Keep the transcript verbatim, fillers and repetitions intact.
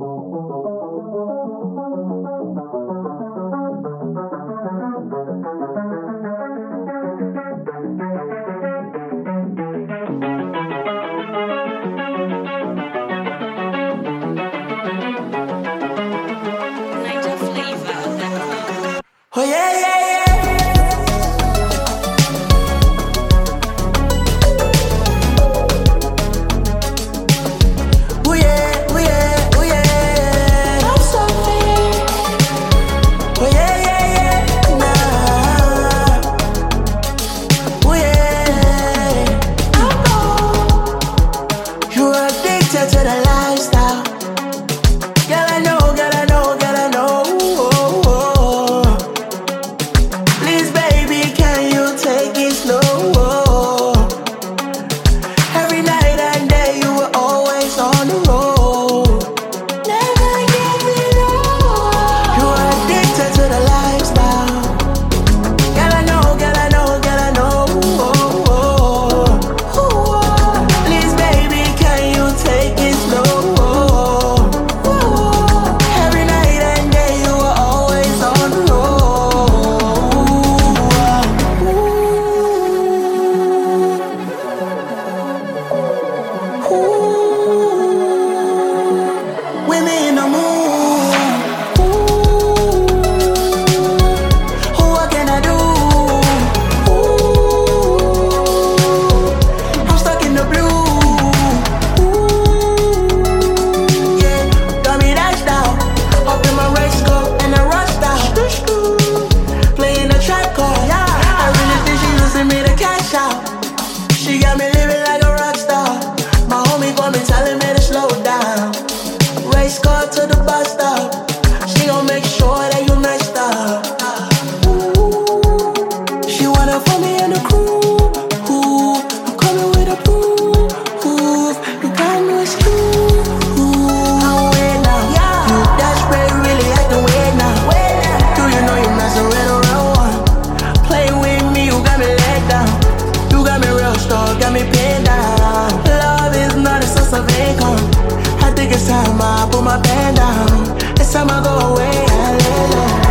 Oh yeah, yeah, yeah. Oh yeah, oh yeah, oh yeah. I'm sorry. Oh yeah, yeah, yeah. Nah. Oh yeah. I know you're addicted to the lifestyle. Girl, I know, girl, I know, girl, I know. Please, baby, can you take it slow? Every night and day, you were always on the road. Never give it up. You are addicted to the lifestyle. Girl, I know, girl, I know, girl, I know. Please, baby, can you take it slow? Every night and day, you were always on the road. Women in the mood. Ooh, what can I do? Ooh, I'm stuck in the blue. Ooh, yeah, got me dashed out. Up in my race car and I rushed out. Playing the trap card. I really think she using me to cash out. She got me living like a rock star. My homie got me telling me to slow down. Race car to the bus stop. She gon' make sure that you messed up. Ooh, she wanna put me in the crew. Ooh, I'm coming with a proof. You got no excuse. I'm weird now. You desperate, really acting weird now. Do you know you're messing with a real one? Play with me, you got me laid down. You got me real strong, got me pinned down. Love is not a source of income. I think it's time I put my pen down. It's time I go away and live.